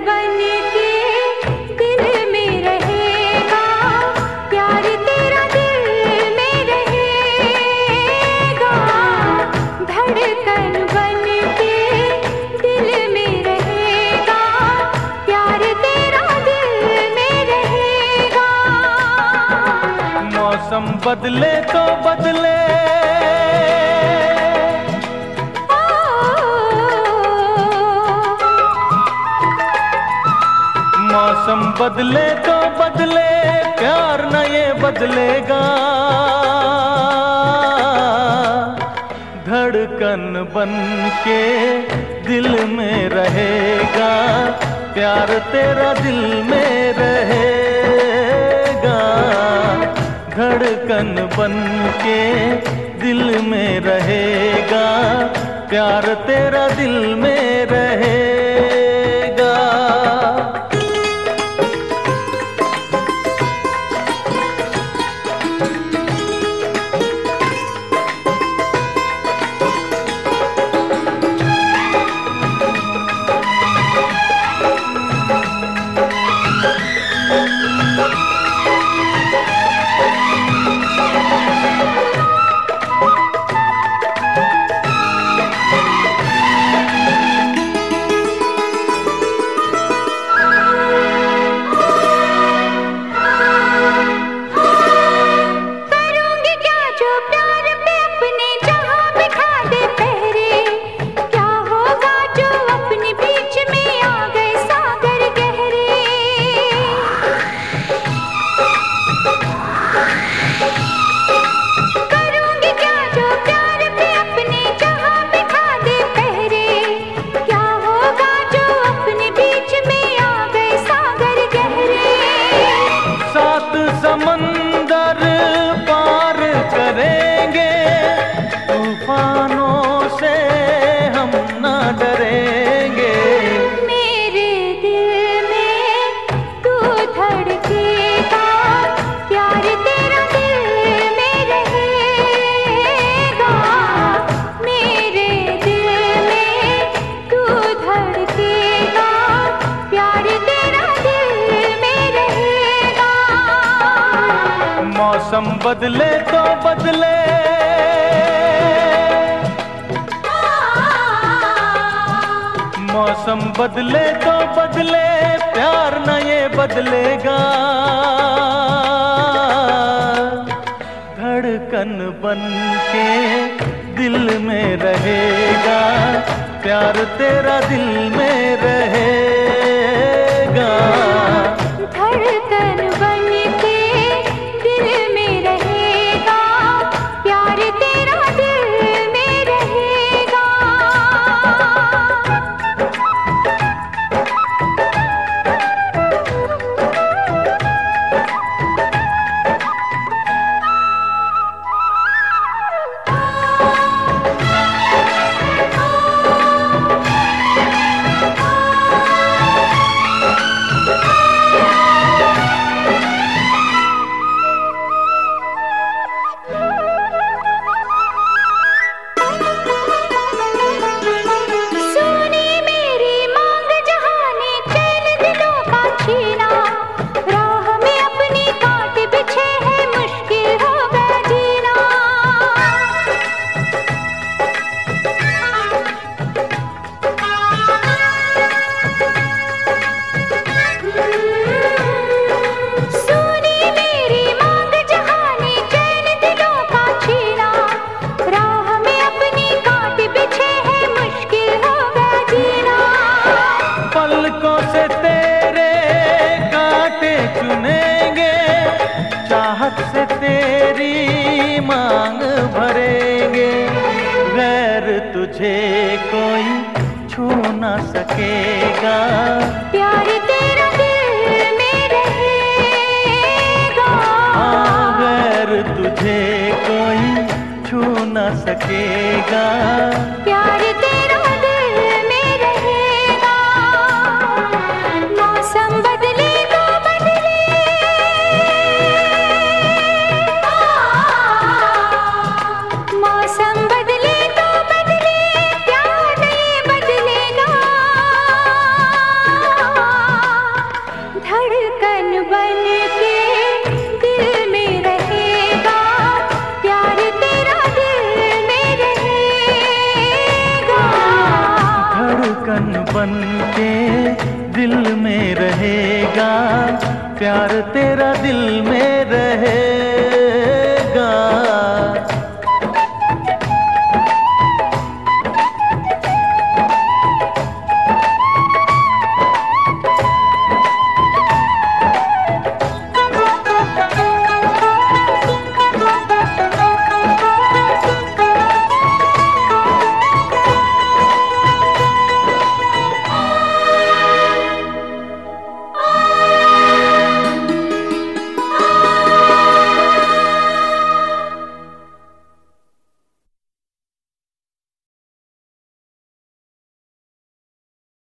बन के दिल में रहेगा, प्यार तेरा दिल में रहेगा। धड़कन बन के दिल में रहेगा, प्यार तेरा दिल में रहेगा। मौसम बदले तो बदले, मौसम बदले तो बदले, प्यार न ये बदलेगा। धड़कन बन के दिल में रहेगा, प्यार तेरा दिल में रहेगा। धड़कन बन के दिल में रहेगा, प्यार तेरा दिल में रहेगा। समंदर पार करेंगे, तूफानों से हम ना डरेंगे। मेरे दिल में तू धड़केगा, प्यार तेरा दिल में रहेगा। मेरे दिल में तू धड़केगा, प्यार तेरा दिल में रहेगा। मौसम बदले तो बदले, मौसम बदले तो बदले, प्यार न ये बदलेगा। धड़कन बन के दिल में रहेगा, प्यार तेरा दिल में रहेगा। धड़कन बन के दिल में रहेगा, प्यार तेरा दिल में रहेगा। पलकों से तेरे कांटे चुनेंगे, चाहत से तेरी मांग भरेंगे। गैर तुझे कोई छू ना सकेगा, प्यार तेरा दिल में रहेगा। गैर तुझे कोई छू ना सकेगा, प्यार तेरा दिल में रहेगा। मौसम बदले तो बदले, मौसम बदले तो बदले, प्यार नहीं बदलेगा। बन के दिल में रहेगा, प्यार तेरा दिल में रहेगा।